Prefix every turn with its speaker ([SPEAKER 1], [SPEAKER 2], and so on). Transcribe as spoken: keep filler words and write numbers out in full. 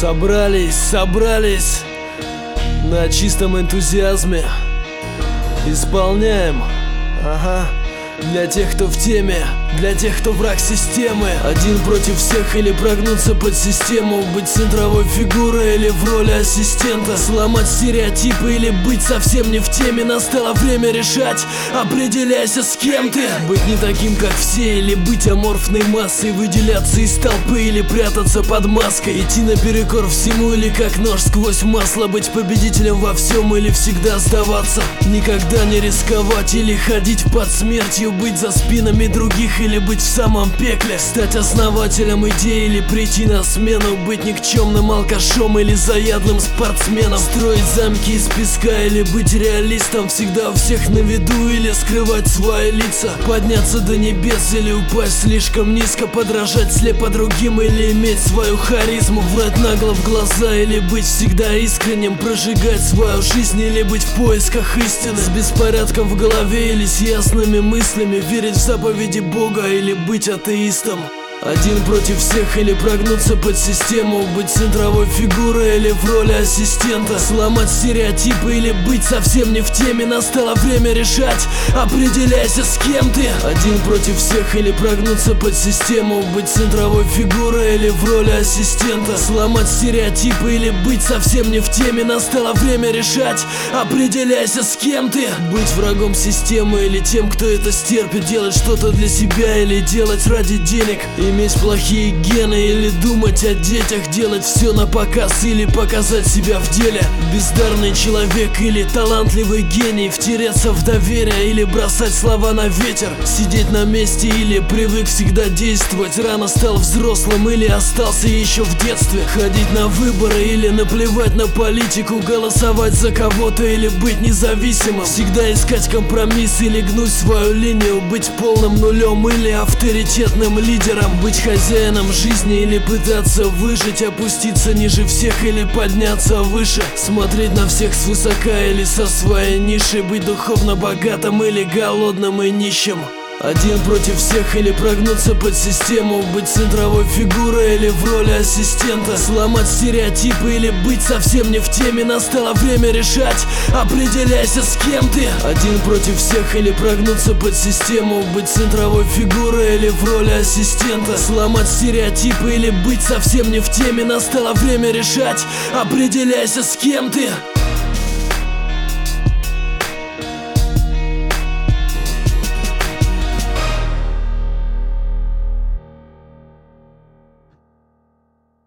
[SPEAKER 1] Собрались, собрались на чистом энтузиазме. Исполняем, ага. Для тех, кто в теме, для тех, кто враг системы. Один против всех или прогнуться под систему. Быть центровой фигурой или в роли ассистента. Сломать стереотипы или быть совсем не в теме. Настало время решать, определяйся, с кем ты. Быть не таким, как все, или быть аморфной массой. Выделяться из толпы или прятаться под маской. Идти наперекор всему или как нож сквозь масло. Быть победителем во всем или всегда сдаваться. Никогда не рисковать или ходить под смертью. Быть за спинами других или быть в самом пекле. Стать основателем идеи или прийти на смену. Быть никчемным алкашом или заядлым спортсменом. Строить замки из песка или быть реалистом. Всегда у всех на виду или скрывать свои лица. Подняться до небес или упасть слишком низко. Подражать слепо другим или иметь свою харизму. Врать нагло в глаза или быть всегда искренним. Прожигать свою жизнь или быть в поисках истины. С беспорядком в голове или с ясными мыслями. Верить в заповеди Бога или быть атеистом. Один против всех или прогнуться под систему. Быть центровой фигурой или в роли ассистента. Сломать стереотипы или быть совсем не в теме. Настало время решать, определяйся, с кем ты. Один против всех или прогнуться под систему. Быть центровой фигурой или в роли ассистента. Сломать стереотипы или быть совсем не в теме. Настало время решать, определяйся, с кем ты. Быть врагом системы или тем, кто это стерпит. Делать что-то для себя или делать ради денег. Иметь плохие гены или думать о детях. Делать все на показ или показать себя в деле. Бездарный человек или талантливый гений. Втереться в доверие или бросать слова на ветер. Сидеть на месте или привык всегда действовать. Рано стал взрослым или остался еще в детстве. Ходить на выборы или наплевать на политику. Голосовать за кого-то или быть независимым. Всегда искать компромисс или гнуть свою линию. Быть полным нулем или авторитетным лидером. Быть хозяином жизни или пытаться выжить. Опуститься ниже всех или подняться выше. Смотреть на всех свысока или со своей ниши. Быть духовно богатым или голодным и нищим. Один против всех или прогнуться под систему. Быть центровой фигурой или в роли ассистента. Сломать стереотипы или быть совсем не в теме. Настало время решать, определяйся, с кем ты. Один против всех или прогнуться под систему. Быть центровой фигурой или в роли ассистента. Сломать стереотипы или быть совсем не в теме. Настало время решать, определяйся, с кем ты.